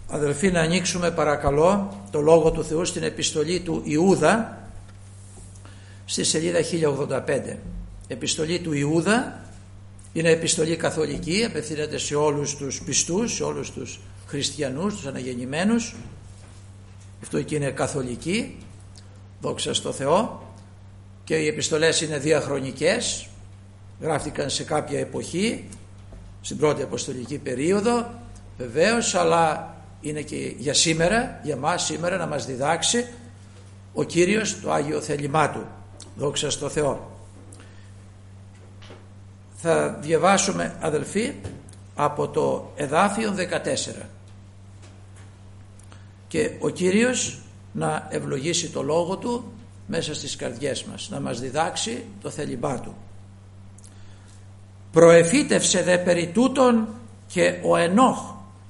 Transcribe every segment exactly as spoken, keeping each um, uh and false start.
Αδελφοί, να ανοίξουμε παρακαλώ το Λόγο του Θεού στην επιστολή του Ιούδα στη σελίδα χίλια ογδόντα πέντε. Επιστολή του Ιούδα είναι επιστολή καθολική, απευθύνεται σε όλους τους πιστούς, σε όλους τους χριστιανούς, τους αναγεννημένους. Αυτό και είναι καθολική, δόξα στο Θεό, και οι επιστολές είναι διαχρονικές, γράφτηκαν σε κάποια εποχή, στην πρώτη αποστολική περίοδο βεβαίως, αλλά είναι και για σήμερα, για μας σήμερα, να μας διδάξει ο Κύριος το Άγιο θέλημά Του, δόξα στο Θεό. Θα διαβάσουμε, αδελφοί, από το εδάφιο δεκατέσσερα και ο Κύριος να ευλογήσει το Λόγο Του μέσα στις καρδιές μας, να μας διδάξει το θέλημά Του. Προεφήτευσε δε περί τούτον και ο Ενώχ,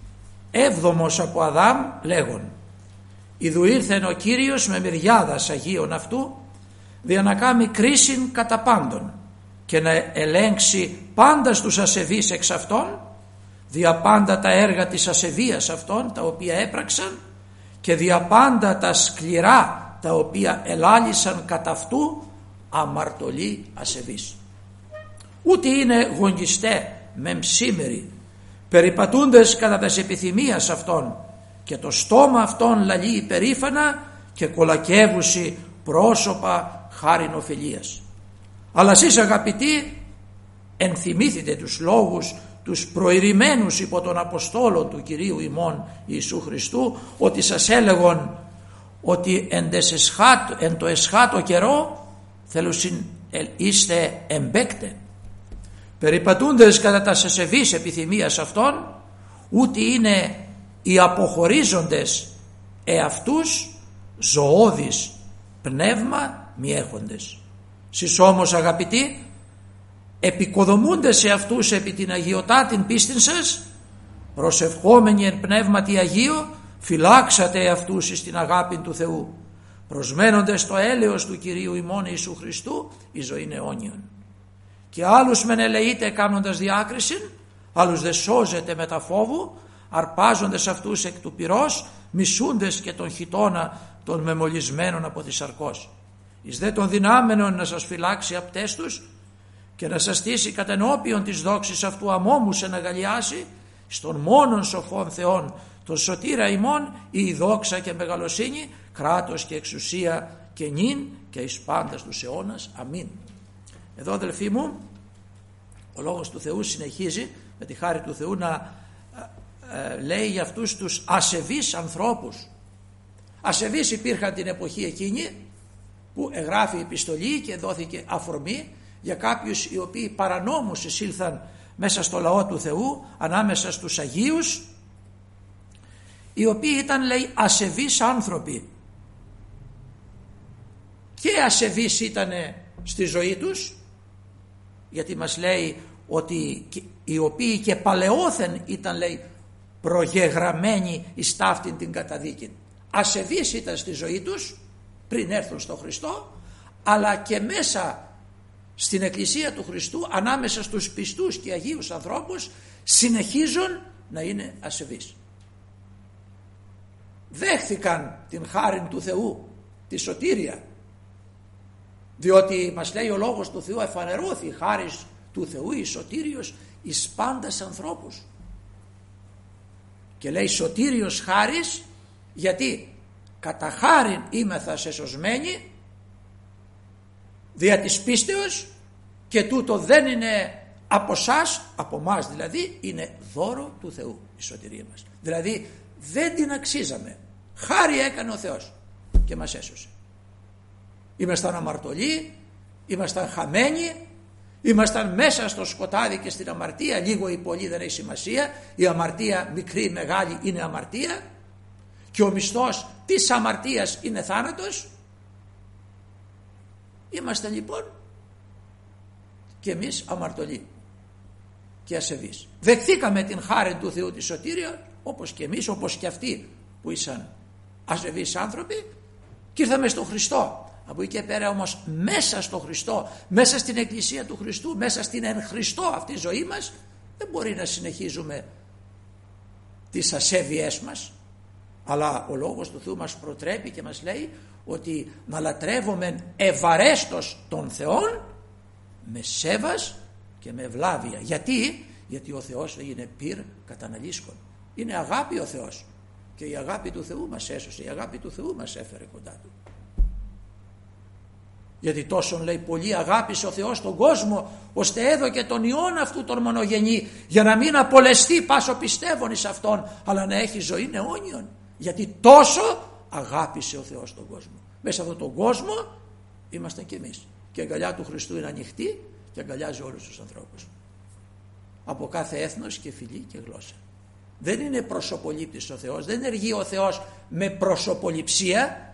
έβδομος από Αδάμ, λέγον: Ιδού ήρθεν ο Κύριος με μυριάδας Αγίων αυτού, δια να κάνει κρίσιν κατά πάντων και να ελέγξει πάντα στους ασεβείς εξ αυτών, δια πάντα τα έργα της ασεβίας αυτών τα οποία έπραξαν και δια πάντα τα σκληρά τα οποία ελάλησαν κατά αυτού αμαρτωλοί ασεβείς. Ούτε είναι γονιστέ με μσήμεροι, περιπατούντες κατά τας επιθυμίας αυτών, και το στόμα αυτών λαλεί υπερήφανα και κολακεύουσι πρόσωπα χάριν οφειλίας. Αλλά εσείς, αγαπητοί, ενθυμήθητε τους λόγους τους προηρημένους υπό των Αποστόλων του Κυρίου ημών Ιησού Χριστού, ότι σας έλεγον ότι εν, εσχάτ, εν το εσχάτο καιρό θέλουσιν είστε εμπέκτε, περιπατούντες κατά τα ασεβείς επιθυμίας αυτών, ούτε είναι οι αποχωρίζοντες εαυτούς ζωώδης πνεύμα μη έχοντες. Σεις όμως, αγαπητοί, επικοδομούνται σε αυτούς επί την αγιωτάτην πίστην σας, προσευχόμενοι εν πνεύματι Αγίου, φυλάξατε αυτούς εις την αγάπη του Θεού, προσμένοντες το έλεος του Κυρίου ημών Ιησού Χριστού η ζωήν αιώνιον. Και άλλους μεν ελεείτε κάνοντας διάκριση, άλλους δε σώζετε με τα φόβου, αρπάζοντες αυτούς εκ του πυρός, μισούντες και τον χιτώνα των μεμολισμένων από τη σαρκός. Εις δε των δυνάμενων να σας φυλάξει απτές τους και να σας στήσει κατ' ενώπιον της δόξης αυτού αμόμους εναγαλιάσει, στον μόνον σοφόν Θεόν, τον σωτήρα ημών, η δόξα και μεγαλοσύνη, κράτος και εξουσία και νυν και εις πάντας τους αιώνας. Αμήν. Εδώ, αδελφοί μου, ο Λόγος του Θεού συνεχίζει με τη χάρη του Θεού να ε, λέει για αυτούς τους ασεβείς ανθρώπους. Ασεβείς υπήρχαν την εποχή εκείνη που εγγράφει η επιστολή και δόθηκε αφορμή για κάποιους οι οποίοι παρανόμως εισήλθαν μέσα στο λαό του Θεού, ανάμεσα στους Αγίους, οι οποίοι ήταν, λέει, ασεβείς άνθρωποι, και ασεβείς ήταν στη ζωή τους, γιατί μας λέει ότι οι οποίοι και παλαιόθεν ήταν, λέει, προγεγραμμένοι εις ταύτην την καταδίκη. Ασεβείς ήταν στη ζωή τους πριν έρθουν στον Χριστό, αλλά και μέσα στην Εκκλησία του Χριστού, ανάμεσα στους πιστούς και Αγίους ανθρώπους, συνεχίζουν να είναι ασεβείς. Δέχθηκαν την χάριν του Θεού, τη σωτήρια, διότι μας λέει ο Λόγος του Θεού, εφανερώθη η χάρις του Θεού, η σωτήριος εις πάντας ανθρώπους. Και λέει σωτήριος χάρις, γιατί κατά χάριν είμεθα σεσωσμένοι δια της πίστεως, και τούτο δεν είναι από σας, από μας δηλαδή, είναι δώρο του Θεού η σωτηρία μας. Δηλαδή δεν την αξίζαμε, χάρη έκανε ο Θεός και μας έσωσε. Ήμασταν αμαρτωλοί, ήμασταν χαμένοι, ήμασταν μέσα στο σκοτάδι και στην αμαρτία, λίγο ή πολύ δεν έχει σημασία, η αμαρτία μικρή ή μεγάλη είναι αμαρτία, και ο μισθός της αμαρτίας είναι θάνατος. Είμαστε λοιπόν και εμείς αμαρτωλοί και ασεβείς. Δεχθήκαμε την χάρη του Θεού τη σωτήρια, όπως και εμείς, όπως και αυτοί που ήσαν ασεβείς άνθρωποι, και ήρθαμε στον Χριστό. Από εκεί και πέρα όμως, μέσα στον Χριστό, μέσα στην Εκκλησία του Χριστού, μέσα στην εν Χριστώ αυτή η ζωή μας, δεν μπορεί να συνεχίζουμε τις ασέβειές μας, Αλλά ο λόγος του Θεού μας προτρέπει και μας λέει ότι να λατρεύουμε ευαρέστος τον Θεόν με σέβας και με ευλάβεια. Γιατί? Γιατί ο Θεός είναι πυρ καταναλύσκων. Είναι αγάπη ο Θεός. Και η αγάπη του Θεού μας έσωσε, η αγάπη του Θεού μας έφερε κοντά Του. Γιατί τόσον λέει πολύ αγάπησε ο Θεός τον κόσμο, ώστε έδωκε τον Υιόν αυτού τον μονογενή, για να μην απολεστεί πάσο πιστεύων εις Αυτόν, αλλά να έχει ζωή αιώνιον. Γιατί τόσο αγάπησε ο Θεός τον κόσμο. Μέσα σε αυτόν τον κόσμο είμαστε κι εμείς. Και η αγκαλιά του Χριστού είναι ανοιχτή και αγκαλιάζει όλους τους ανθρώπους. Από κάθε έθνος και φυλή και γλώσσα. Δεν είναι προσωπολήπτης ο Θεός, δεν ενεργεί ο Θεός με προσωποληψία,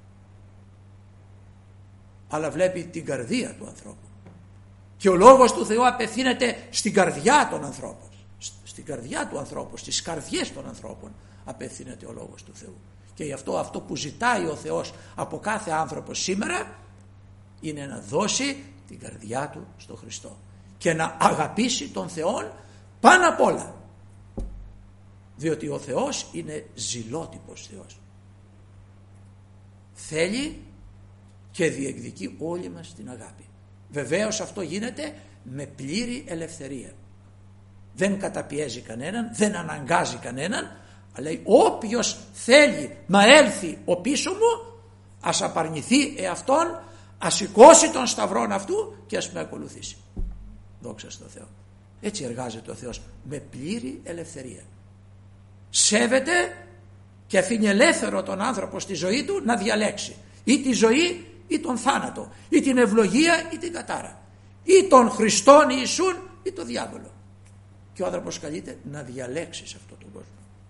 αλλά βλέπει την καρδία του ανθρώπου. Και ο λόγος του Θεού απευθύνεται στην καρδιά των ανθρώπων. Στην καρδιά του ανθρώπου, στις καρδιές των ανθρώπων απευθύνεται ο λόγος του Θεού. Και γι' αυτό αυτό που ζητάει ο Θεός από κάθε άνθρωπο σήμερα είναι να δώσει την καρδιά του στον Χριστό και να αγαπήσει τον Θεό πάνω απ' όλα. Διότι ο Θεός είναι ζηλότυπος Θεός. Θέλει και διεκδικεί όλη μας την αγάπη. Βεβαίως αυτό γίνεται με πλήρη ελευθερία. Δεν καταπιέζει κανέναν, δεν αναγκάζει κανέναν, αλλά λέει όποιος θέλει να έλθει ο πίσω μου, ας απαρνηθεί εαυτόν, ας σηκώσει τον σταυρόν αυτού και ας με ακολουθήσει. Δόξα στο Θεό. Έτσι εργάζεται ο Θεός, με πλήρη ελευθερία. Σέβεται και αφήνει ελεύθερο τον άνθρωπο στη ζωή του να διαλέξει ή τη ζωή ή τον θάνατο, ή την ευλογία ή την κατάρα, ή τον Χριστόν Ιησούν ή τον διάβολο. Και ο άνθρωπος καλείται να διαλέξει σε αυτόν τον κόσμο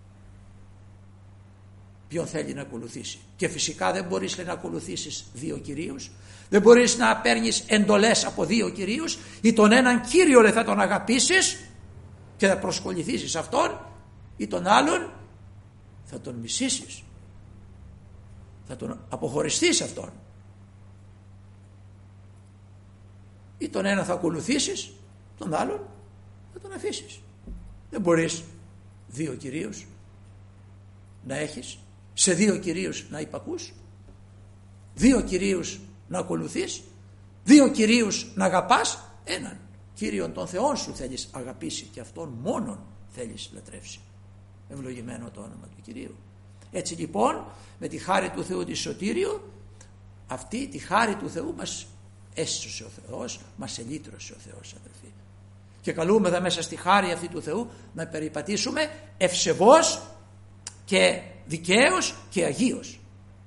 ποιον θέλει να ακολουθήσει. Και φυσικά δεν μπορείς λέει, να ακολουθήσεις δύο κυρίους, δεν μπορείς να παίρνεις εντολές από δύο κυρίους, ή τον έναν κύριο λέει, θα τον αγαπήσεις και θα προσκοληθήσεις σε αυτόν, ή τον άλλον θα τον μισήσεις, θα τον αποχωριστείς αυτόν. Ή τον ένα θα ακολουθήσεις, τον άλλον θα τον αφήσεις. Δεν μπορείς δύο κυρίους να έχεις, σε δύο κυρίους να υπακούς, δύο κυρίους να ακολουθείς, δύο κυρίους να αγαπάς, έναν Κύριον τον Θεόν σου θέλεις αγαπήσει και αυτόν μόνον θέλεις λατρεύσει. Ευλογημένο το όνομα του Κυρίου. Έτσι λοιπόν με τη χάρη του Θεού τη σωτήριο, αυτή τη χάρη του Θεού μας έσωσε ο Θεός, μας ελύτρωσε ο Θεός αδελφοί. Και καλούμεθα μέσα στη χάρη αυτή του Θεού να περιπατήσουμε ευσεβώς και δικαίως και αγίως.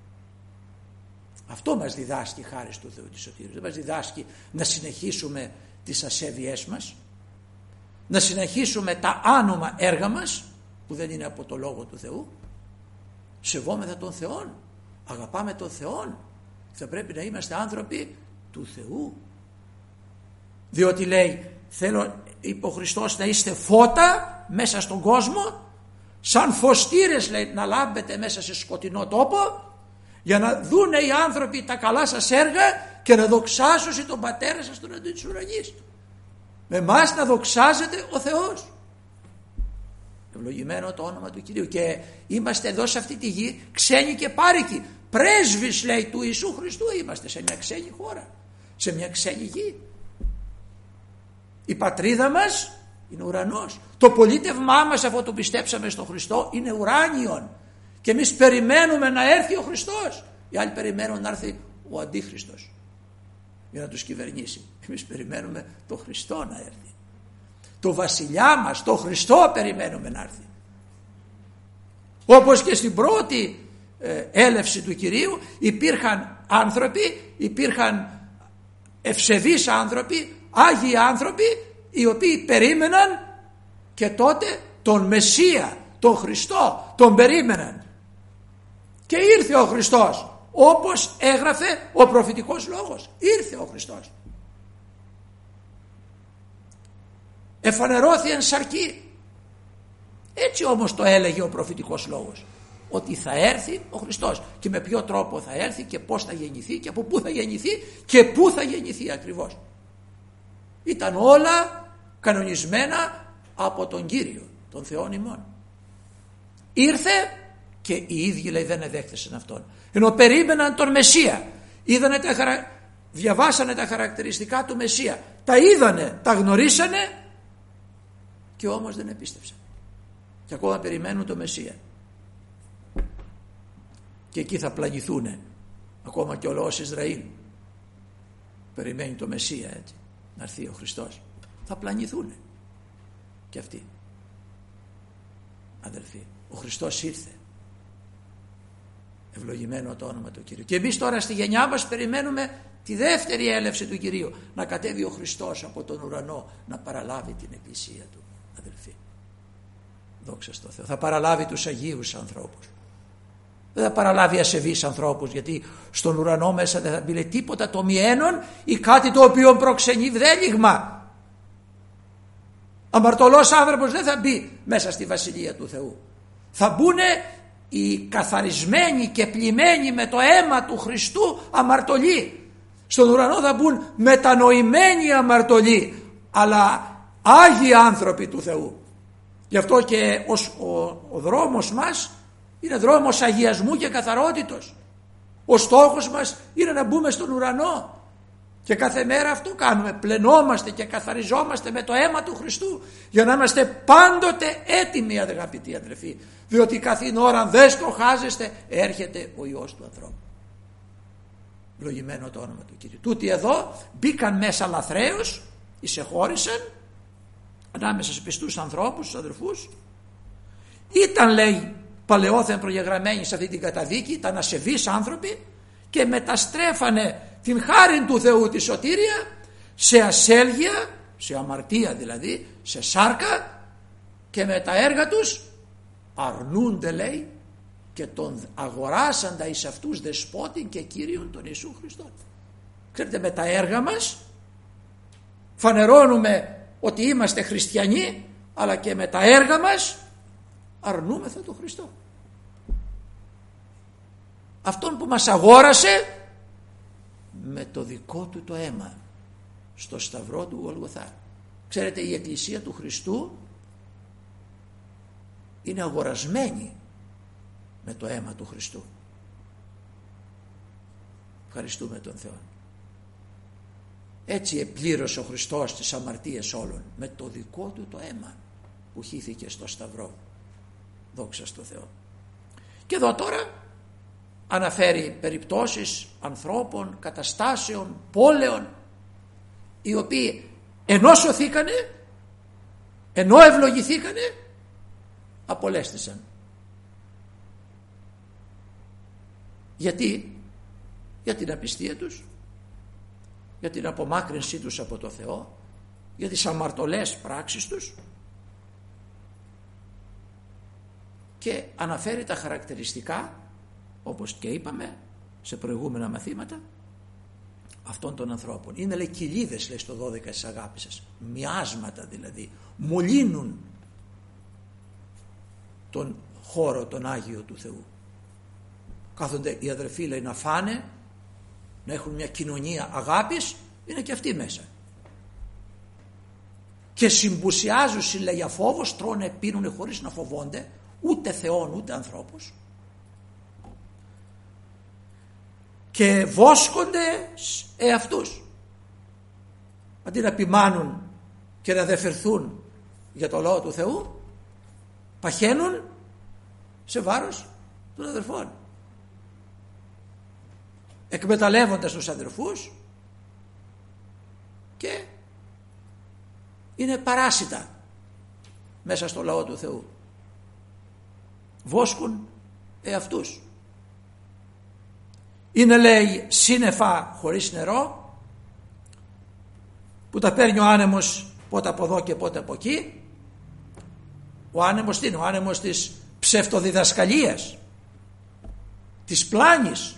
Αυτό μας διδάσκει η χάρη του Θεού της σωτήριας. Δεν μας διδάσκει να συνεχίσουμε τις ασέβειές μας, να συνεχίσουμε τα άνομα έργα μας που δεν είναι από το Λόγο του Θεού. Σεβόμεθα τον Θεόν, αγαπάμε τον Θεόν, θα πρέπει να είμαστε άνθρωποι του Θεού. Διότι λέει, θέλω, είπε ο Χριστός, να είστε φώτα μέσα στον κόσμο, σαν φωστήρες λέει, να λάμπετε μέσα σε σκοτεινό τόπο, για να δούνε οι άνθρωποι τα καλά σας έργα και να δοξάσουν τον Πατέρα σας τον αντί της ουρανής. Με εμάς να δοξάζεται ο Θεός. Ευλογημένο το όνομα του Κυρίου. Και είμαστε εδώ σε αυτή τη γη ξένοι και πάρικοι. Πρέσβεις λέει του Ιησού Χριστού είμαστε, σε μια ξένη χώρα, σε μια ξένη γη. Η πατρίδα μας είναι ουρανός. Το πολίτευμά μας, αφού το πιστέψαμε στον Χριστό, είναι ουράνιον. Και εμείς περιμένουμε να έρθει ο Χριστός. Οι άλλοι περιμένουν να έρθει ο Αντίχριστος για να τους κυβερνήσει. Εμείς περιμένουμε το Χριστό να έρθει. Το βασιλιά μας, το Χριστό περιμένουμε να έρθει. Όπως και στην πρώτη ε, έλευση του Κυρίου υπήρχαν άνθρωποι, υπήρχαν ευσεβείς άνθρωποι, άγιοι άνθρωποι, οι οποίοι περίμεναν και τότε τον Μεσσία, τον Χριστό, τον περίμεναν. Και ήρθε ο Χριστός, όπως έγραφε ο προφητικός λόγος. Ήρθε ο Χριστός. Εφανερώθη εν σαρκή. Έτσι όμως το έλεγε ο προφητικός λόγος, ότι θα έρθει ο Χριστός και με ποιο τρόπο θα έρθει και πώς θα γεννηθεί και από πού θα γεννηθεί και πού θα γεννηθεί ακριβώς. Ήταν όλα κανονισμένα από τον Κύριο, τον Θεόν ημών. Ήρθε και οι ίδιοι λέει δεν εδέχθησαν αυτόν. Ενώ περίμεναν τον Μεσσία. Είδανε τα χαρα... Διαβάσανε τα χαρακτηριστικά του Μεσσία. Τα είδανε, τα γνωρίσανε και όμως δεν επίστεψαν. Και ακόμα περιμένουν τον Μεσσία. Και εκεί θα πλαγηθούνε. Ακόμα και ο λαός Ισραήλ περιμένει το Μεσσία, έτσι, να έρθει ο Χριστός. Θα πλανηθούν και αυτοί. Αδελφοί, ο Χριστός ήρθε. Ευλογημένο το όνομα του Κυρίου. Και εμείς τώρα στη γενιά μας περιμένουμε τη δεύτερη έλευση του Κυρίου. Να κατέβει ο Χριστός από τον ουρανό να παραλάβει την εκκλησία του. Αδελφοί, δόξα στο Θεό. Θα παραλάβει τους Αγίους ανθρώπους. Δεν θα παραλάβει ασεβείς ανθρώπους, γιατί στον ουρανό μέσα δεν θα μπει τίποτα το μιένον ή κάτι το οποίο προξενεί βδέλιγμα. Αμαρτωλός άνθρωπος δεν θα μπει μέσα στη Βασιλεία του Θεού. Θα μπουν οι καθαρισμένοι και πλημμένοι με το αίμα του Χριστού αμαρτωλοί. Στον ουρανό θα μπουν μετανοημένοι αμαρτωλοί, αλλά άγιοι άνθρωποι του Θεού. Γι' αυτό και ο, ο, ο δρόμος μας είναι δρόμος αγιασμού και καθαρότητος. Ο στόχος μας είναι να μπούμε στον ουρανό. Και κάθε μέρα αυτό κάνουμε. Πλενόμαστε και καθαριζόμαστε με το αίμα του Χριστού για να είμαστε πάντοτε έτοιμοι, αγαπητοί αδελφοί. Διότι καθήν ώρα αν δεν στοχάζεστε έρχεται ο Υιός του ανθρώπου. Ευλογημένο το όνομα του Κυρίου. Τούτοι εδώ μπήκαν μέσα λαθρέως, εισεχώρησαν ανάμεσα σε πιστούς ανθρώπους, στους αδελφούς. Ήταν, λέει, παλαιόθεν προγεγραμμένοι σε αυτή την καταδίκη, ήταν ασεβείς άνθρωποι και μεταστρέφανε την χάριν του Θεού τη σωτήρια σε ασέλγεια, σε αμαρτία δηλαδή, σε σάρκα, και με τα έργα τους αρνούνται, λέει, και τον αγοράσαντα εις αυτούς δεσπότην και Κύριον τον Ιησού Χριστό. Ξέρετε, με τα έργα μας φανερώνουμε ότι είμαστε χριστιανοί, αλλά και με τα έργα μας αρνούμεθα τον Χριστό, αυτόν που μας αγόρασε με το δικό του το αίμα στο σταυρό του Γολγοθά. Ξέρετε, η Εκκλησία του Χριστού είναι αγορασμένη με το αίμα του Χριστού. Ευχαριστούμε τον Θεό. Έτσι επλήρωσε ο Χριστός τις αμαρτίες όλων με το δικό του το αίμα που χύθηκε στο σταυρό. Δόξα στο Θεό. Και εδώ τώρα αναφέρει περιπτώσεις ανθρώπων, καταστάσεων, πόλεων, οι οποίοι ενώ σωθήκανε, ενώ ευλογηθήκανε, απολέστησαν. Γιατί? Για την απιστία τους, για την απομάκρυνσή τους από το Θεό, για τις αμαρτωλές πράξεις τους, και αναφέρει τα χαρακτηριστικά, όπως και είπαμε σε προηγούμενα μαθήματα, αυτών των ανθρώπων. Είναι, λέει, κοιλίδες, λέει, στο δώδεκα της αγάπης σας, μοιάσματα δηλαδή, μολύνουν τον χώρο τον Άγιο του Θεού. Κάθονται οι αδερφοί, λέει, να φάνε, να έχουν μια κοινωνία αγάπης, είναι και αυτοί μέσα. Και συμπουσιάζουν, λέει, για φόβος, τρώνε, πίνουνε χωρίς να φοβόνται ούτε Θεόν ούτε ανθρώπους, και βόσκονται εαυτούς, αντί να ποιμάνουν και να δεφερθούν για το λόγο του Θεού, παχαίνουν σε βάρος των αδερφών, εκμεταλλεύοντας τους αδερφούς, και είναι παράσιτα μέσα στο λαό του Θεού. Βόσκουν εαυτούς. Είναι, λέει, σύννεφα χωρίς νερό, που τα παίρνει ο άνεμος πότε από εδώ και πότε από εκεί. Ο άνεμος τι είναι? Ο άνεμος της ψευτοδιδασκαλίας, της πλάνης.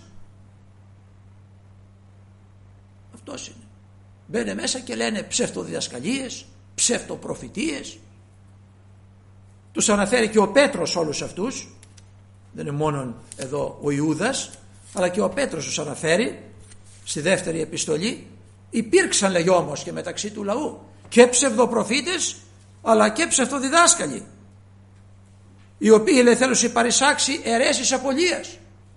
Αυτός είναι. Μπαίνε μέσα και λένε ψευτοδιδασκαλίες, ψευτοπροφητείες. Τους αναφέρει και ο Πέτρος όλους αυτούς, δεν είναι μόνο εδώ ο Ιούδας, αλλά και ο Πέτρος τους αναφέρει στη δεύτερη επιστολή. Υπήρξαν, λέει, όμως και μεταξύ του λαού και ψευδοπροφήτες αλλά και ψευτοδιδάσκαλοι. οι οποίοι λέει θέλουν συμπαρισάξει αιρέσεις απολίας,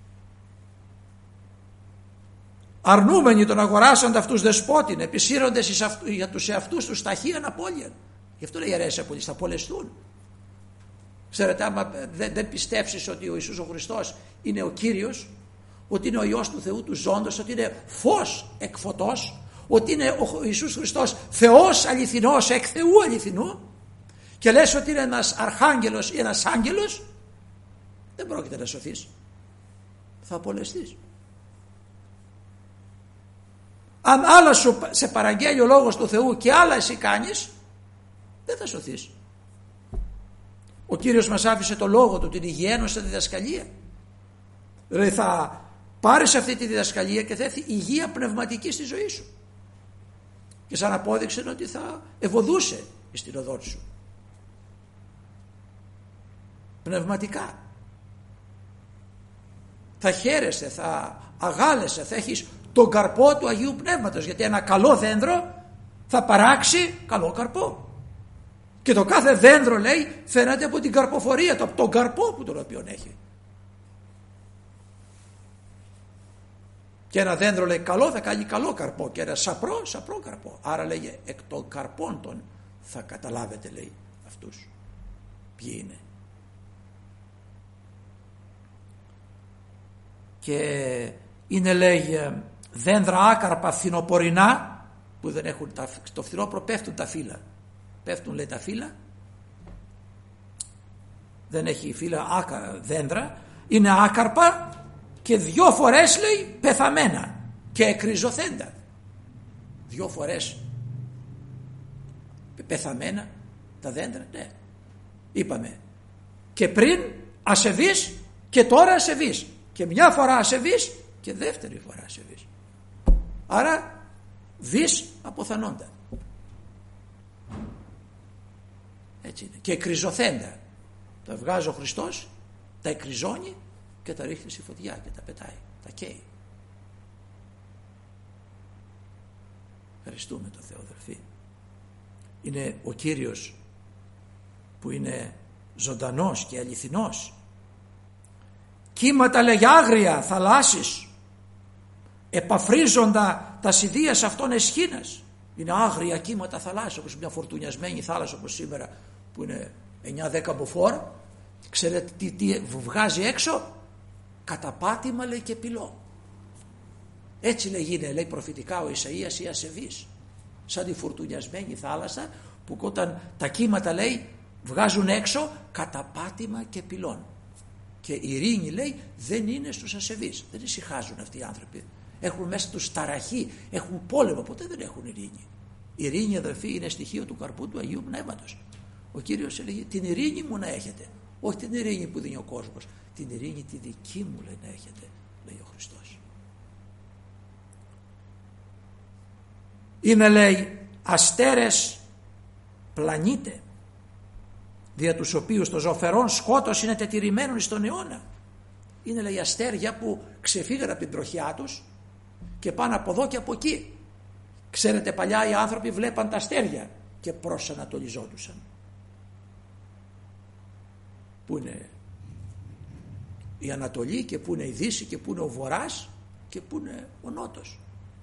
αρνούμενοι τον αγοράσαντα αυτούς δεσπότην, επισύροντες για τους εαυτούς τους ταχύαν απώλειαν. Γι' αυτό λέει αιρέσεις απολίας, θα πολεστούν. Ξέρετε, άμα δεν, δεν πιστέψεις ότι ο Ιησούς ο Χριστός είναι ο Κύριος, ότι είναι ο Υιός του Θεού του ζώντος, ότι είναι φως εκ φωτός, ότι είναι ο Ιησούς Χριστός Θεός αληθινός εκ Θεού αληθινού, και λες ότι είναι ένας αρχάγγελος ή ένας άγγελος, δεν πρόκειται να σωθείς, θα απολεστείς. Αν άλλα σου σε παραγγέλει ο λόγος του Θεού και άλλα εσύ κάνεις, δεν θα σωθείς. Ο Κύριος μας άφησε το λόγο του, την υγιένωσα διδασκαλία. Δηλαδή θα πάρεις αυτή τη διδασκαλία και θα έρθει υγεία πνευματική στη ζωή σου. Και σαν απόδειξη είναι ότι θα ευωδούσε στην οδό σου. Πνευματικά. Θα χαίρεσαι, θα αγάλεσαι, θα έχεις τον καρπό του Αγίου Πνεύματος, γιατί ένα καλό δέντρο θα παράξει καλό καρπό. Και το κάθε δέντρο, λέει, φαίνεται από την καρποφορία του, από τον καρπό που τον οποίο έχει. Και ένα δέντρο, λέει, καλό θα κάνει καλό καρπό, και ένα σαπρό, σαπρό καρπό. Άρα, λέει, εκ των καρπών των θα καταλάβετε, λέει, αυτούς ποιοι είναι. Και είναι, λέει, δέντρα άκαρπα φθινοπορεινά, που δεν έχουν τα, το φθινόπωρο πέφτουν τα φύλλα. Πέφτουν, λέει, τα φύλλα, δεν έχει φύλλα, άκα, δέντρα, είναι άκαρπα και δυο φορές, λέει, πεθαμένα και εκριζωθέντα. Δυο φορές πεθαμένα τα δέντρα, ναι. Είπαμε και πριν ασεβείς και τώρα ασεβείς, και μια φορά ασεβείς και δεύτερη φορά ασεβείς. Άρα δεις αποθανόντα. Έτσι είναι. Και εκριζωθέντα. Τα βγάζει ο Χριστός, τα εκριζώνει και τα ρίχνει στη φωτιά και τα πετάει, τα καίει. Ευχαριστούμε τον Θεό, αδελφοί. Είναι ο Κύριος που είναι ζωντανός και αληθινός. Κύματα, λέγει, άγρια θαλάσσης, επαφρίζοντα τα σιδείας αυτών εσχήνας. Είναι άγρια κύματα θαλάσσης, όπως μια φορτουνιασμένη θάλασσα όπως σήμερα, που είναι εννιά δέκα μποφόρ. Ξέρετε τι, τι βγάζει έξω? Καταπάτημα, λέει, και πυλό. Έτσι, λέει, είναι, λέει, προφητικά ο Ισαΐας ή ασεβής, σαν τη φορτουνιασμένη θάλασσα που όταν τα κύματα, λέει, βγάζουν έξω καταπάτημα και πυλών. Και η ειρήνη, λέει, δεν είναι στους ασεβείς. Δεν ησυχάζουν αυτοί οι άνθρωποι. Έχουν μέσα τους ταραχή, έχουν πόλεμο, ποτέ δεν έχουν ειρήνη. Η ειρήνη, αδελφοί, είναι στοιχείο του καρπού του Αγίου Πνεύματος. Ο Κύριος έλεγε, την ειρήνη μου να έχετε, όχι την ειρήνη που δίνει ο κόσμος, την ειρήνη τη δική μου, λέει, να έχετε, λέει ο Χριστός. Είναι, λέει, αστέρες πλανήτε, δια τους οποίους το ζωφερόν σκότος είναι τετηρημένον στον αιώνα. Είναι, λέει, αστέρια που ξεφύγαν από την τροχιά τους και πάνε από εδώ και από εκεί. Ξέρετε, παλιά οι άνθρωποι βλέπαν τα αστέρια και προσανατολιζόντουσαν. Πού είναι η Ανατολή και πού είναι η Δύση και πού είναι ο Βορράς και πού είναι ο Νότος.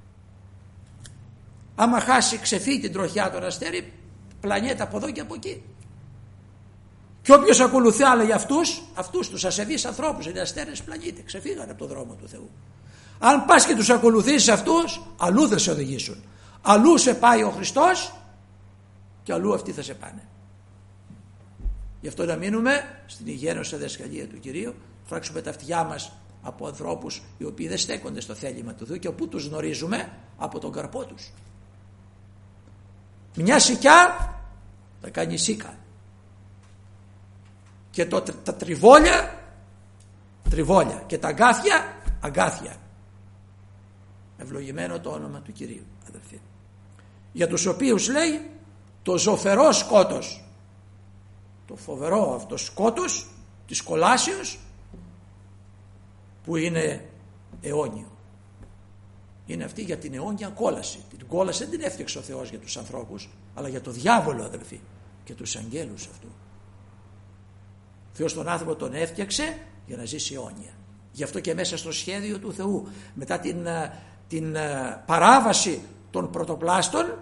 Άμα χάσει, ξεφύγει την τροχιά των αστέρι, πλανιέται από εδώ και από εκεί. Και όποιος ακολουθεί άλλα για αυτούς, αυτούς τους ασεβείς ανθρώπους, είναι αστέρες πλανήτε, ξεφύγανε από τον δρόμο του Θεού. Αν πας και τους ακολουθήσεις αυτούς, αλλού θα σε οδηγήσουν. Αλλού σε πάει ο Χριστός και αλλού αυτοί θα σε πάνε. Γι' αυτό να μείνουμε στην υγιένωσα διδασκαλία του Κυρίου, φράξουμε τα αυτιά μας από ανθρώπους οι οποίοι δεν στέκονται στο θέλημα του Θεού και όπου τους γνωρίζουμε? Από τον καρπό τους. Μια σικιά θα κάνει σίκα. Και το, τα τριβόλια, τριβόλια. Και τα αγκάθια, αγκάθια. Ευλογημένο το όνομα του Κυρίου, αδελφοί. Για τους οποίους, λέει, το ζωφερό σκότος, το φοβερό αυτό σκότος της κολάσεως, που είναι αιώνιο. Είναι αυτή για την αιώνια κόλαση. Την κόλαση δεν την έφτιαξε ο Θεός για τους ανθρώπους, αλλά για το διάβολο, αδελφοί, και τους αγγέλους αυτού. Ο Θεός τον άνθρωπο τον έφτιαξε για να ζήσει αιώνια. Γι' αυτό και μέσα στο σχέδιο του Θεού, μετά την, την παράβαση των πρωτοπλάστων,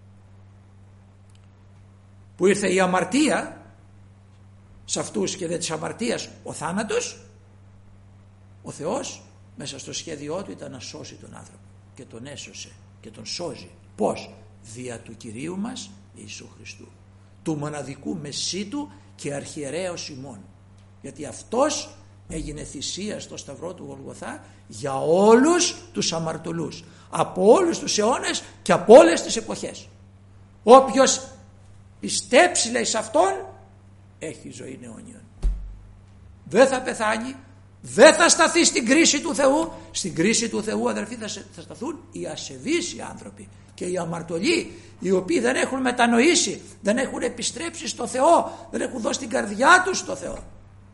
που ήρθε η αμαρτία σε αυτούς και δε της αμαρτίας ο θάνατος, ο Θεός μέσα στο σχέδιό του ήταν να σώσει τον άνθρωπο και τον έσωσε και τον σώζει. Πώς? Δια του Κυρίου μας Ιησού Χριστού, του μοναδικού Μεσσίτου και αρχιερέως ημών, γιατί αυτός έγινε θυσία στο σταυρό του Γολγοθά για όλους τους αμαρτωλούς, από όλους τους αιώνες και από όλες τις εποχές. Όποιος πιστέψει, λέει, σε αυτόν έχει ζωή αιώνιον. Δεν θα πεθάνει, δεν θα σταθεί στην κρίση του Θεού. Στην κρίση του Θεού, αδερφοί, θα σταθούν οι ασεβείς οι άνθρωποι και οι αμαρτωλοί, οι οποίοι δεν έχουν μετανοήσει, δεν έχουν επιστρέψει στο Θεό, δεν έχουν δώσει την καρδιά τους στο Θεό.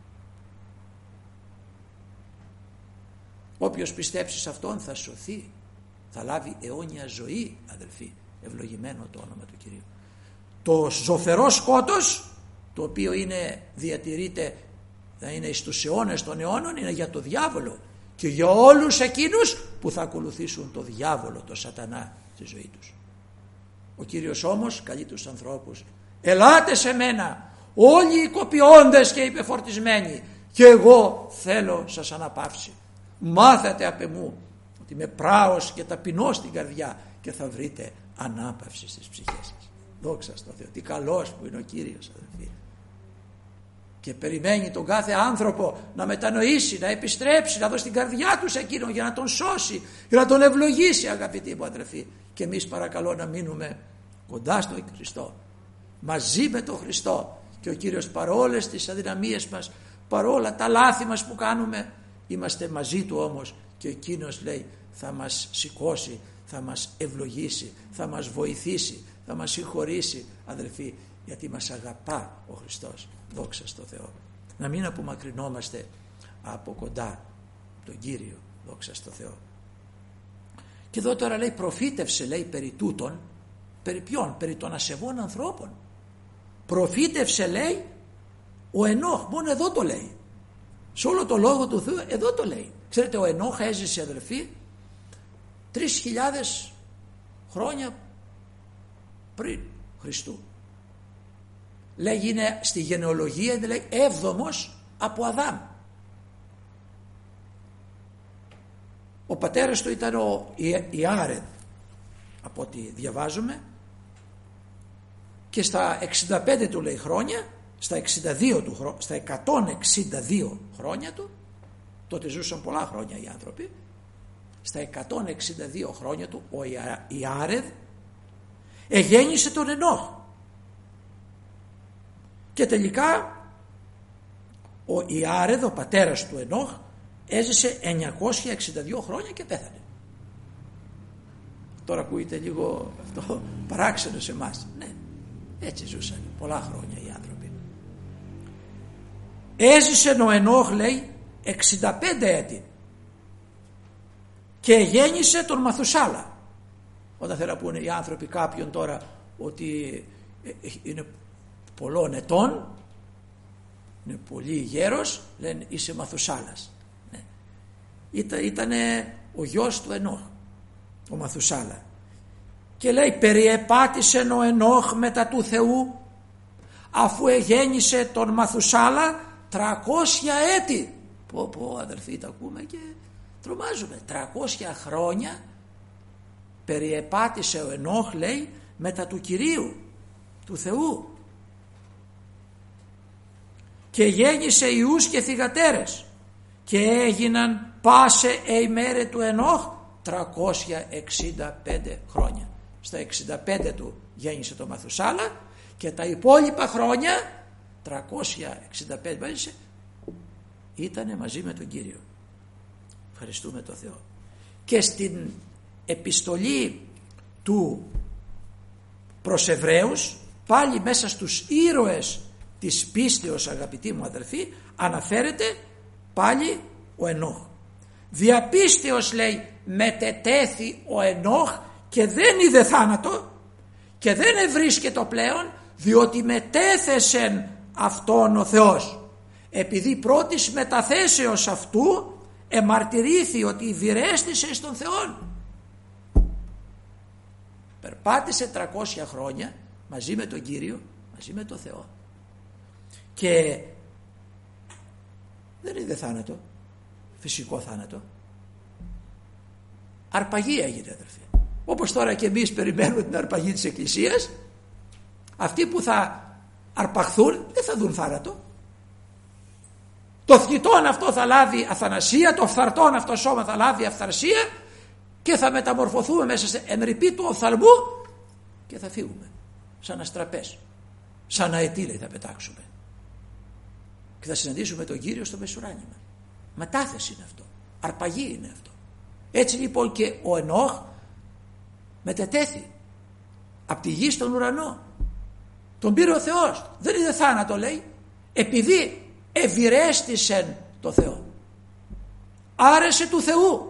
Όποιος πιστέψει σε αυτόν θα σωθεί, θα λάβει αιώνια ζωή, αδελφοί. Ευλογημένο το όνομα του Κυρίου. Το ζωφερό σκότος, το οποίο είναι, διατηρείται, θα είναι στους αιώνες των αιώνων, είναι για το διάβολο και για όλους εκείνους που θα ακολουθήσουν το διάβολο, το σατανά στη ζωή τους. Ο Κύριος όμως καλεί τους ανθρώπους: ελάτε σε μένα όλοι οι κοπιώντες και οι υπεφορτισμένοι και εγώ θέλω σας αναπαύσει. Μάθετε απ' εμού ότι είμαι πράος και ταπεινός στην καρδιά και θα βρείτε ανάπαυση στις ψυχές σας. Δόξα στο Θεό. Τι καλός που είναι ο Κύριος, αδελφοί. Και περιμένει τον κάθε άνθρωπο να μετανοήσει, να επιστρέψει, να δώσει την καρδιά του σε εκείνον για να τον σώσει, για να τον ευλογήσει, αγαπητοί μου αδελφοί. Και εμείς παρακαλώ να μείνουμε κοντά στον Χριστό, μαζί με τον Χριστό. Και ο Κύριος παρόλες τις αδυναμίες μας, παρόλα τα λάθη μας που κάνουμε, είμαστε μαζί του όμως, και εκείνος, λέει, θα μας σηκώσει, θα μας ευλογήσει, θα μας βοηθήσει, θα μας συγχωρήσει, αδελφοί, γιατί μας αγαπά ο Χριστός. Δόξα στο Θεό. Να μην απομακρυνόμαστε από κοντά τον Κύριο. Δόξα στο Θεό. Και εδώ τώρα λέει προφήτευσε, λέει, περί τούτων. Περί ποιον? Περί των ασεβών ανθρώπων. Προφήτευσε, λέει, ο Ενώχ. Μόνο εδώ το λέει. Σε όλο το λόγο του Θεού εδώ το λέει. Ξέρετε, ο Ενώχ έζησε, αδελφοί, τρεις χιλιάδες χρόνια πριν Χριστού. Λέγει, είναι στη γενεολογία, λέει, έβδομος από Αδάμ. Ο πατέρας του ήταν ο Ιάρεδ, από ό,τι διαβάζουμε, και στα εξήντα πέντε του, λέει, χρόνια, στα, εξήντα δύο του, στα εκατόν εξήντα δύο χρόνια του, τότε ζούσαν πολλά χρόνια οι άνθρωποι, στα εκατόν εξήντα δύο χρόνια του ο Ιάρεδ εγέννησε τον Ενώχ. Και τελικά ο Ιάρεδ, ο πατέρας του Ενώχ, έζησε εννιακόσια εξήντα δύο χρόνια και πέθανε. Τώρα ακούγεται λίγο αυτό παράξενο σε εμάς. Ναι, έτσι ζούσαν πολλά χρόνια οι άνθρωποι. Έζησε ο Ενώχ, λέει, εξήντα πέντε έτη και γέννησε τον Μαθουσάλα. Όταν θέλουν να πούνε οι άνθρωποι κάποιον τώρα ότι είναι πολλών ετών, είναι πολύ γέρος, λένε είσαι Μαθουσάλας. Ναι. Ήταν ήτανε ο γιος του Ενώχ, ο Μαθουσάλα. Και λέει περιεπάτησε ο Ενώχ μετά του Θεού, αφού εγέννησε τον Μαθουσάλα τριακόσια έτη. Πω πω αδερφοί, τα ακούμε και τρομάζουμε. τριακόσια χρόνια περιεπάτησε ο Ενώχ, λέει, μετά του Κυρίου, του Θεού. Και γέννησε ιούς και θυγατέρες και έγιναν πάσε ημέρε του Ενώχ τριακόσια εξήντα πέντε χρόνια. Στα εξήντα πέντε του γέννησε το Μαθουσάλα και τα υπόλοιπα χρόνια, τριακόσια εξήντα πέντε, ήτανε μαζί με τον Κύριο. Ευχαριστούμε τον Θεό. Και στην επιστολή του προς Εβραίους, πάλι μέσα στους ήρωες της πίστεως, αγαπητοί μου αδελφοί, αναφέρεται πάλι ο Ενώχ. Διαπίστεως, λέει, μετετέθη ο Ενώχ και δεν είδε θάνατο και δεν ευρίσκετο πλέον, διότι μετέθεσεν αυτόν ο Θεός. επειδή πρώτης μεταθέσεως αυτού εμαρτυρήθη ότι ευηρέστησε στον Θεόν. Περπάτησε τριακόσια χρόνια μαζί με τον Κύριο, μαζί με τον Θεό, και δεν είδε θάνατο, φυσικό θάνατο. Αρπαγή έγινε, αδερφοί. Όπως τώρα και εμείς περιμένουμε την αρπαγή της Εκκλησίας, αυτοί που θα αρπαχθούν δεν θα δουν θάνατο. Το θνητόν αυτό θα λάβει αθανασία, το φθαρτόν αυτό σώμα θα λάβει αυθαρσία και θα μεταμορφωθούμε μέσα σε ενρυπή του οφθαλμού και θα φύγουμε σαν αστραπές, σαν αετήλοι θα πετάξουμε και θα συναντήσουμε τον Κύριο στο μεσουράνημα. Μετάθεση είναι αυτό, αρπαγή είναι αυτό. Έτσι λοιπόν και ο Ενώχ μετετέθη από τη γη στον ουρανό. Τον πήρε ο Θεός, δεν είδε θάνατο, λέει, επειδή ευηρέστησεν το Θεό. Άρεσε του Θεού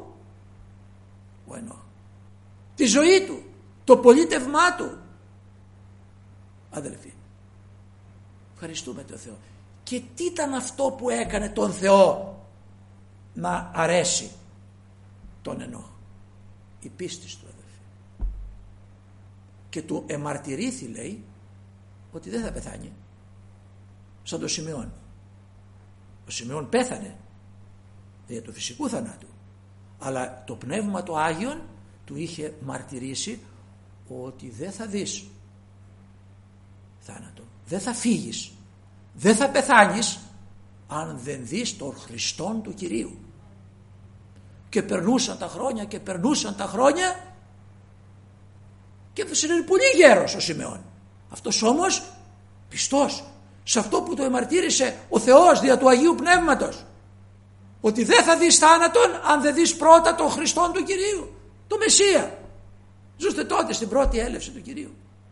ο Ενώχ, τη ζωή του, το πολίτευμά του. Αδελφοί, ευχαριστούμε τον Θεό. Και τι ήταν αυτό που έκανε τον Θεό να αρέσει τον Ενώχ? Η πίστη του, αδελφοί. Και του εμαρτυρήθη, λέει, ότι δεν θα πεθάνει σαν το Σιμεών. Ο Σιμεών πέθανε δια του φυσικού θανάτου, αλλά το Πνεύμα το Άγιον του είχε μαρτυρήσει ότι δεν θα δεις θάνατο, δεν θα φύγεις, δεν θα πεθάνεις αν δεν δεις τον Χριστόν του Κυρίου. Και περνούσαν τα χρόνια και περνούσαν τα χρόνια και είναι πολύ γέρος ο Σιμεών. Αυτός όμως πιστός σε αυτό που το εμαρτύρησε ο Θεός δια του Αγίου Πνεύματος, ότι δεν θα δεις θάνατον αν δεν δεις πρώτα τον Χριστόν του Κυρίου, το Μεσσία. Ζούστε τότε στην πρώτη έλευση του Κυρίου.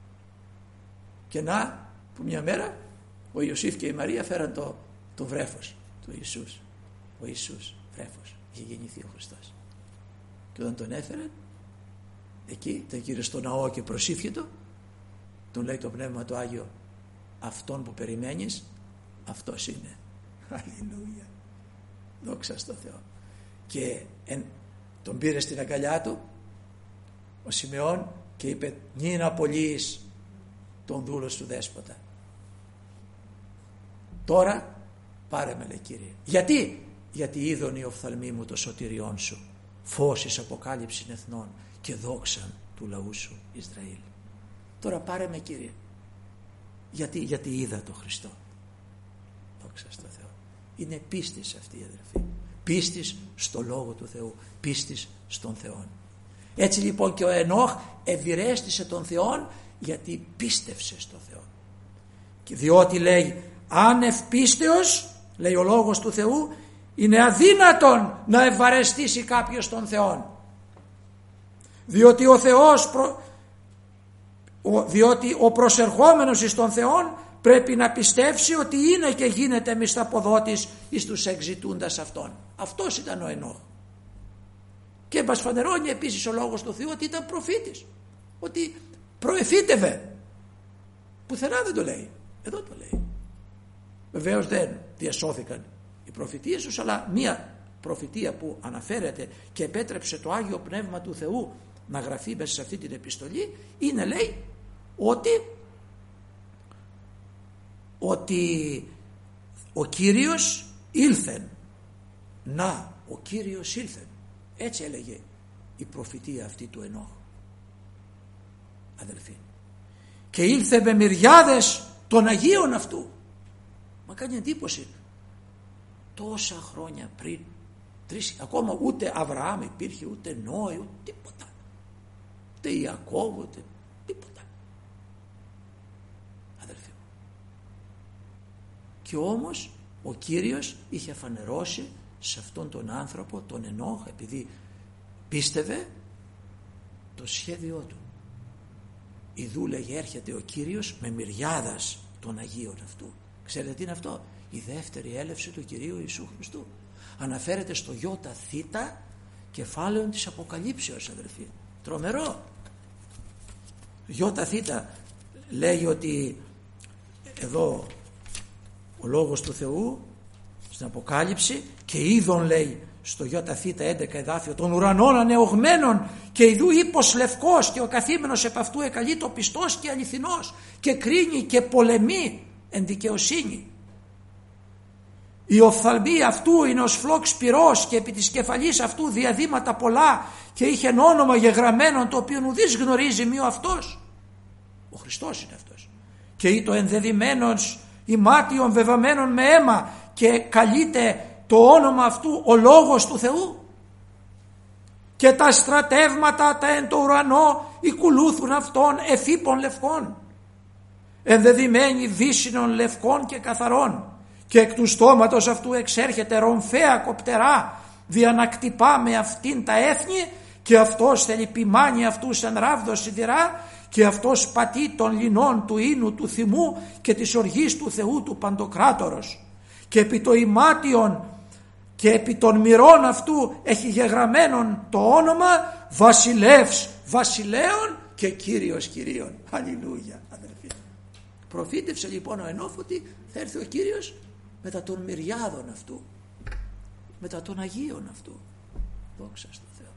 Και να που μια μέρα ο Ιωσήφ και η Μαρία φέραν το, το βρέφος του Ιησούς. Ο Ιησούς βρέφος, είχε γεννηθεί ο Χριστός. Και όταν τον έφεραν εκεί, τον γύρω στο ναό και προσήφιετο, τον λέει το Πνεύμα το Άγιο, αυτόν που περιμένεις, αυτός είναι. Αλληλούια, δόξα στο Θεό. Και εν, τον πήρε στην αγκαλιά του ο Σιμεών και είπε, νυν απολύεις τον δούλο σου δέσποτα. Τώρα πάρε με, λέει, Κύριε. Γιατί? Γιατί είδον οι οφθαλμοί μου το σωτηριόν σου, φως εις αποκάλυψην εθνών και δόξαν του λαού σου Ισραήλ. Τώρα πάρε με, Κύριε. Γιατί, γιατί είδα τον Χριστό. Δόξα στο Θεό. Είναι πίστης αυτή, αδερφοί. Πίστης στο Λόγο του Θεού. Πίστης στον Θεό. Έτσι λοιπόν και ο Ενώχ ευηρέστησε τον Θεόν γιατί πίστευσε στον Θεό. Και διότι, λέει, άνευ πίστεως, λέει ο Λόγος του Θεού, είναι αδύνατον να ευαρεστήσει κάποιος τον Θεόν. Διότι ο Θεός προ... ο... διότι ο προσερχόμενος εις τον Θεόν πρέπει να πιστεύσει ότι είναι και γίνεται μισθαποδότης εις τους εξητούντας αυτόν. Αυτός ήταν ο Ενώχ. Και μας φανερώνει επίσης ο Λόγος του Θεού ότι ήταν προφήτης, ότι προεφήτευε. Πουθενά δεν το λέει, εδώ το λέει. Βεβαίως δεν διασώθηκαν οι προφητείες τους, αλλά μία προφητεία που αναφέρεται και επέτρεψε το Άγιο Πνεύμα του Θεού να γραφεί μέσα σε αυτή την επιστολή είναι, λέει, ότι ότι ο Κύριος ήλθεν. Να, ο Κύριος ήλθεν. Έτσι έλεγε η προφητεία αυτή του Ενώχ, αδελφοί. Και ήλθε με μυριάδες των Αγίων αυτού. Μα κάνει εντύπωση, τόσα χρόνια πριν, τρεις, ακόμα ούτε Αβραάμ υπήρχε, ούτε Νόε, ούτε τίποτα, ούτε Ιακώβ, ούτε τίποτα, αδελφοί μου. Και όμως ο Κύριος είχε φανερώσει σε αυτόν τον άνθρωπο, τον Ενώχ, επειδή πίστευε, το σχέδιό του. Ιδού, λέγε, έρχεται ο Κύριος με μυριάδας των Αγίων αυτού. Ξέρετε τι είναι αυτό? Η δεύτερη έλευση του Κυρίου Ιησού Χριστού. Αναφέρεται στο Ιώτα Θήτα κεφάλαιο της Αποκαλύψεως, αδελφοί. Τρομερό. Ιώτα Θήτα λέει ότι εδώ ο Λόγος του Θεού στην Αποκάλυψη, και είδον, λέει στο ΙΘ έντεκα εδάφιο, των ουρανών ανεωγμένων και ιδού ύπος λευκός, και ο καθήμενος επ' αυτού εκαλεί το πιστός και αληθινός, και κρίνει και πολεμεί εν δικαιοσύνη. Η οφθαλμή αυτού είναι ως φλόξ πυρός, και επί της κεφαλής αυτού διαδήματα πολλά, και είχε όνομα γεγραμμένον, το οποίο ουδής γνωρίζει μη ο αυτός. Ο Χριστός είναι αυτός. Και ή το ενδεδειμένος ημάτιον βεβαμένον με αίμα, και καλείται το όνομα αυτού ο Λόγος του Θεού. Και τα στρατεύματα τα εν το ουρανό οικουλούθουν αυτών εφήπων λευκών, ενδεδειμένοι βύσσινων λευκών και καθαρών, και εκ του στόματος αυτού εξέρχεται ρομφαία κοπτερά, διανακτυπά με αυτήν τα έθνη, και αυτός θέλει ποιμάνει αυτούς εν ράβδο σιδηρά, και αυτός πατεί των λινών του ίνου του θυμού και της οργής του Θεού του Παντοκράτορος. Και επί το ημάτιον και επί των μυρών αυτού έχει γεγραμμένον το όνομα Βασιλεύς Βασιλέων και Κύριος Κυρίων. Αλληλούια, αδελφοί. Προφήτευσε λοιπόν ο Ενώφ ότι θα έρθει ο Κύριος μετά των μυριάδων αυτού, μετά των Αγίων αυτού. Δόξα στο Θεό.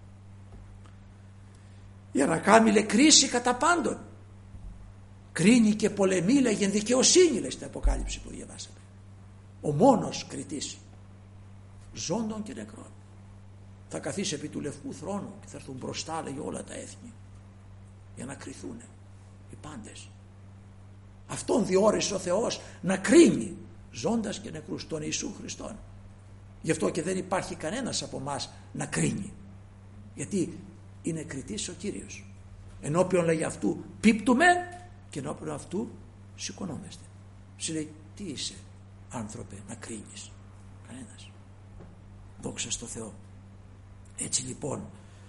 Για να κάνει, λέει, κρίση κατά πάντων. Κρίνει και πολεμεί, λέγει, εν δικαιοσύνη, λέει στην Αποκάλυψη που διαβάσαμε. Ο μόνος κριτής ζώντων και νεκρών. Θα καθίσει επί του λευκού θρόνου και θα έρθουν μπροστά, λέγει, όλα τα έθνη για να κριθούν οι πάντες. Αυτόν διόρισε ο Θεός να κρίνει ζώντας και νεκρούς, τον Ιησού Χριστόν. Γι' αυτό και δεν υπάρχει κανένας από εμάς να κρίνει, γιατί είναι κριτής ο Κύριος. Ενώπιον, λέγει, αυτού πίπτουμε και ενώπιον αυτού σηκωνόμαστε. Σου λέει, τι είσαι, άνθρωπε, να κρίνεις? Κανένας. Δόξα στο Θεό. Έτσι λοιπόν,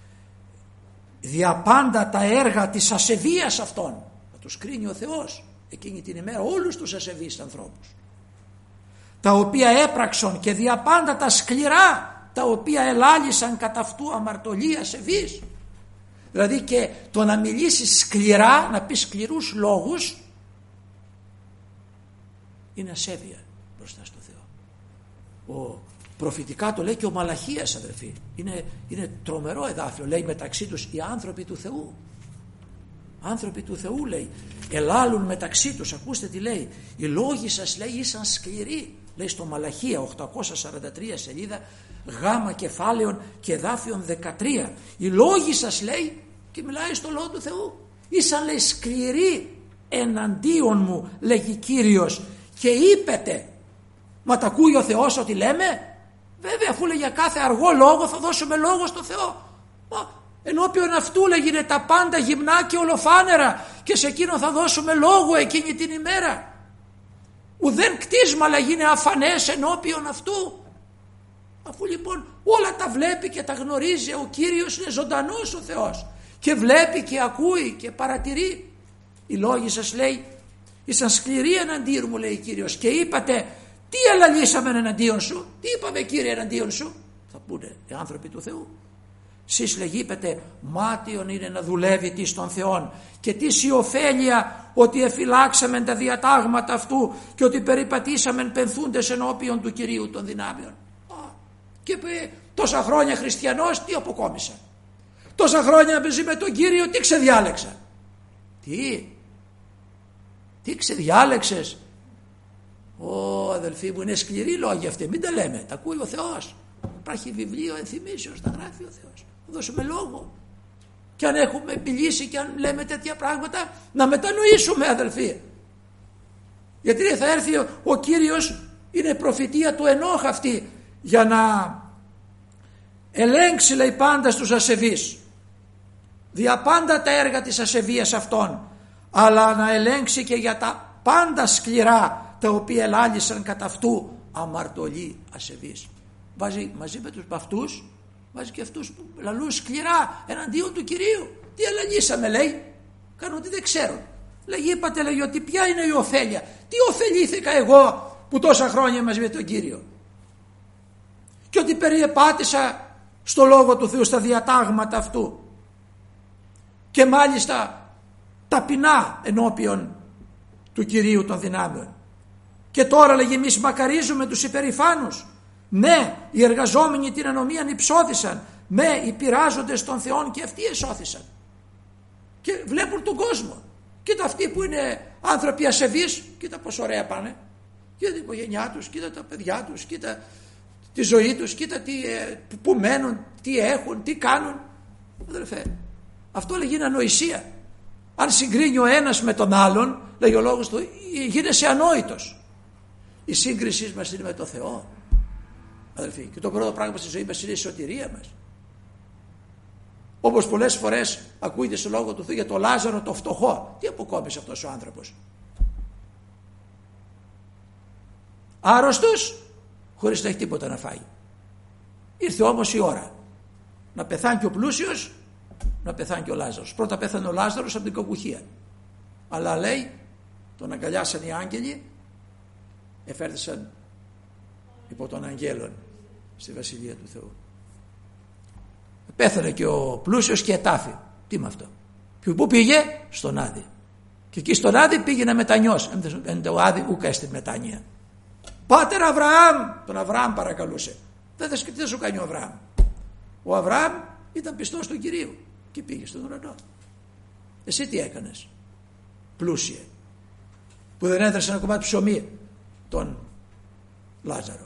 διαπάντα τα έργα της ασεβίας αυτών θα τους κρίνει ο Θεός εκείνη την ημέρα, όλους τους ασεβείς ανθρώπους, τα οποία έπραξον, και διαπάντα τα σκληρά, τα οποία ελάλησαν κατά αυτού αμαρτωλή ασεβείς. Δηλαδή και το να μιλήσεις σκληρά, να πεις σκληρούς λόγους, είναι ασέβεια μπροστά στο Θεό. Ο προφητικά το λέει και ο Μαλαχίας, αδερφοί. Είναι, είναι τρομερό εδάφιο. Λέει μεταξύ τους οι άνθρωποι του Θεού. Άνθρωποι του Θεού, λέει, ελάλουν μεταξύ τους. Ακούστε τι λέει. Οι λόγοι σας, λέει, ήσαν σκληροί. Λέει στο Μαλαχία οκτακόσια σαράντα τρία σελίδα, γάμα κεφάλαιων και εδάφιον δεκατρία. Οι λόγοι σας, λέει, και μιλάει στο λόγο του Θεού, ήσαν, λέει, σκληροί εναντίον μου, λέγει Κύριος, και είπετε, μα τα ακούει ο Θεός ότι λέμε? Βέβαια, αφού λέει για κάθε αργό λόγο θα δώσουμε λόγο στο Θεό. Μα ενώπιον αυτού, λέγει, είναι τα πάντα γυμνά και ολοφάνερα, και σε εκείνο θα δώσουμε λόγο εκείνη την ημέρα. Ουδέν κτίσμα, λέγει, είναι αφανές ενώπιον αυτού. Αφού λοιπόν όλα τα βλέπει και τα γνωρίζει, ο Κύριος είναι ζωντανός ο Θεός και βλέπει και ακούει και παρατηρεί. Οι λόγοι σας, λέει, ήσαν σκληροί εναντίον μου, λέει Κύριος, και είπατε, τι ελαλήσαμε εναντίον σου? Τι είπαμε, Κύριε, εναντίον σου? Θα πούνε οι άνθρωποι του Θεού. Σεις, λέγει, είπετε, μάτιον είναι να δουλεύει τι των Θεών, και τι η ωφέλεια ότι εφυλάξαμε τα διατάγματα αυτού, και ότι περιπατήσαμε πενθούντες ενώπιον του Κυρίου των δυνάμεων. Και τόσα χρόνια χριστιανός, τι αποκόμισα? Τόσα χρόνια να ζει με τον Κύριο, τι ξεδιάλεξα? Τι τι ξεδιάλεξες? Ω, αδελφοί μου, είναι σκληροί λόγοι αυτοί, μην τα λέμε, τα ακούει ο Θεός. Υπάρχει βιβλίο ενθυμίσεως, τα γράφει ο Θεός. Θα δώσουμε λόγο. Και αν έχουμε μιλήσει και αν λέμε τέτοια πράγματα, να μετανοήσουμε, αδελφοί. Γιατί λέει, θα έρθει ο, ο Κύριος, είναι προφητεία του Ενώχ αυτή, για να ελέγξει, λέει, πάντα στους ασεβείς, διαπάντα τα έργα της ασεβίας αυτών, αλλά να ελέγξει και για τα πάντα σκληρά, τα οποία ελάλησαν κατά αυτού αμαρτωλοί ασεβείς. Βάζει μαζί με τους αυτούς, βάζει και αυτούς που λαλούν σκληρά εναντίον του Κυρίου. Τι ελαλήσαμε, λέει? Κάνουν ότι δεν ξέρουν. Λέγει, είπατε, λέει, ότι ποια είναι η ωφέλεια? Τι ωφελήθηκα εγώ που τόσα χρόνια μαζί με τον Κύριο? Και ότι περιεπάτησα στο λόγο του Θεού, στα διατάγματα αυτού, και μάλιστα ταπεινά ενώπιον του Κυρίου των δυνάμεων. Και τώρα λέγει εμείς μακαρίζουμε τους υπερηφάνους. Ναι, οι εργαζόμενοι την ανομίαν υψώθησαν. Ναι, οι πειράζοντες των θεών και αυτοί εσώθησαν. Και βλέπουν τον κόσμο. Κοίτα αυτοί που είναι άνθρωποι ασεβείς, κοίτα πως ωραία πάνε. Κοίτα την οικογένειά τους, κοίτα τα παιδιά τους, κοίτα τη ζωή τους, κοίτα τι, που μένουν, τι έχουν, τι κάνουν. Αδελφέ, αυτό λέγει είναι ανοησία. Αν συγκρίνει ο ένας με τον άλλον, λέγει ο λόγος του, γίνεσαι ανόητος. Η σύγκρισή μας είναι με το Θεό, αδελφοί, και το πρώτο πράγμα στη ζωή μας είναι η σωτηρία μας. Όπως πολλές φορές ακούγεται στο λόγο του Θεού για τον Λάζαρο το φτωχό. Τι αποκόμισε αυτός ο άνθρωπος? Άρρωστος, χωρίς να έχει τίποτα να φάει. Ήρθε όμως η ώρα να πεθάνει και ο πλούσιος, να πεθάνει και ο Λάζαρος. Πρώτα πέθανε ο Λάζαρος από την κακουχία. Αλλά λέει, τον αγκαλιάσαν οι άγγελοι, εφέρθησαν υπό των αγγέλων στη Βασιλεία του Θεού. Πέθανε και ο πλούσιος και ετάφη. Τι με αυτό? Πού πήγε? Στον Άδη. Και εκεί στον Άδη πήγε να μετανιώσει. Εν το Άδη ούκα στην μετάνοια. Πάτερ Αβραάμ, τον Αβραάμ παρακαλούσε. Δεν θα σκεφτεί σου κάνει ο Αβραάμ. Ο Αβραάμ ήταν πιστός του Κυρίου και πήγε στον ουρανό. Εσύ τι έκανες? Πλούσιε, που δεν έδρασε ένα κομμάτι ψωμί τον Λάζαρο.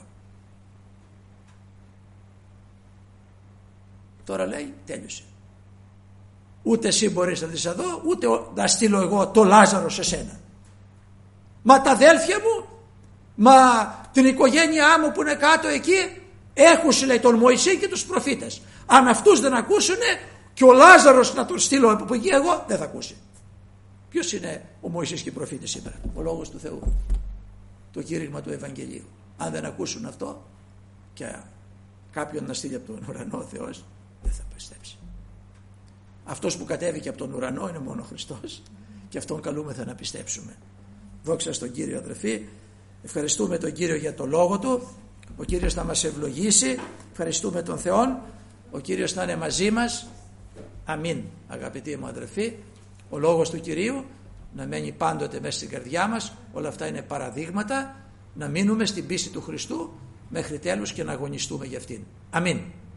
Τώρα λέει τέλειωσε. Ούτε εσύ μπορείς να δεις εδώ, ούτε να στείλω εγώ το Λάζαρο σε σένα. Μα τα αδέλφια μου, μα την οικογένειά μου που είναι κάτω εκεί, έχουν λέει τον Μωυσή και τους προφήτες. Αν αυτούς δεν ακούσουνε και ο Λάζαρος να τον στείλω από εκεί, εγώ δεν θα ακούσει. Ποιος είναι ο Μωυσής και οι προφήτες σήμερα? Ο λόγος του Θεού, το κήρυγμα του Ευαγγελίου. Αν δεν ακούσουν αυτό και κάποιον να στείλει από τον ουρανό ο Θεός, δεν θα πιστέψει. Αυτός που κατέβηκε από τον ουρανό είναι μόνο ο Χριστός και αυτόν καλούμεθα να πιστέψουμε. Δόξα στον Κύριο, αδελφοί. Ευχαριστούμε τον Κύριο για το λόγο του. Ο Κύριος θα μας ευλογήσει. Ευχαριστούμε τον Θεό. Ο Κύριος θα είναι μαζί μας. Αμήν, αγαπητοί μου αδελφοί. Ο λόγος του Κυρίου να μένει πάντοτε μέσα στην καρδιά μας. Όλα αυτά είναι παραδείγματα να μείνουμε στην πίστη του Χριστού μέχρι τέλους και να αγωνιστούμε για αυτήν. Αμήν.